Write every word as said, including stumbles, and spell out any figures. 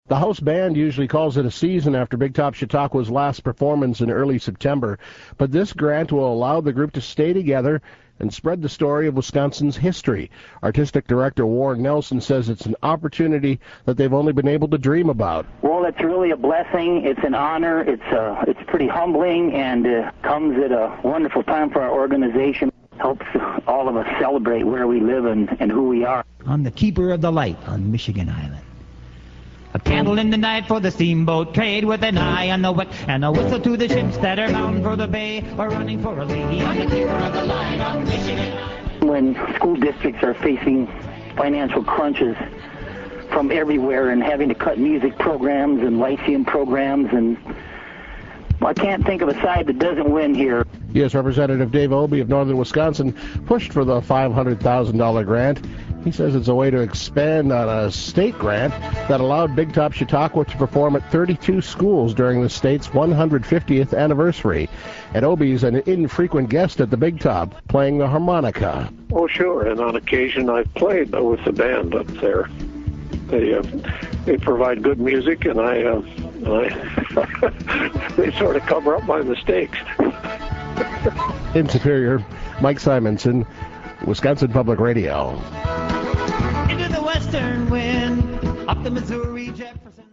The house band usually calls it a season after Big Top Chautauqua's last performance in early September, but this grant will allow the group to stay together and spread the story of Wisconsin's history. Artistic Director Warren Nelson says it's an opportunity that they've only been able to dream about. Well, it's really a blessing. It's an honor. It's uh, it's pretty humbling, and uh, comes at a wonderful time for our organization. Helps all of us celebrate where we live and, and who we are. I'm the keeper of the light on Michigan Island. A candle in the night for the steamboat trade, with an eye on the wick and a whistle to the ships that are bound for the bay or running for a lady. I'm the keeper of the light on Michigan Island. When school districts are facing financial crunches from everywhere and having to cut music programs and lyceum programs, and well, I can't think of a side that doesn't win here. U S Representative Dave Obey of Northern Wisconsin pushed for the five hundred thousand dollars grant. He says it's a way to expand on a state grant that allowed Big Top Chautauqua to perform at thirty-two schools during the state's one hundred fiftieth anniversary. And Obey's an infrequent guest at the Big Top, playing the harmonica. Oh, sure, and on occasion I've played with the band up there. They uh, they provide good music, and I, uh, I they sort of cover up my mistakes. In Superior, Mike Simonson, Wisconsin Public Radio. Into the western wind, up the Missouri jet.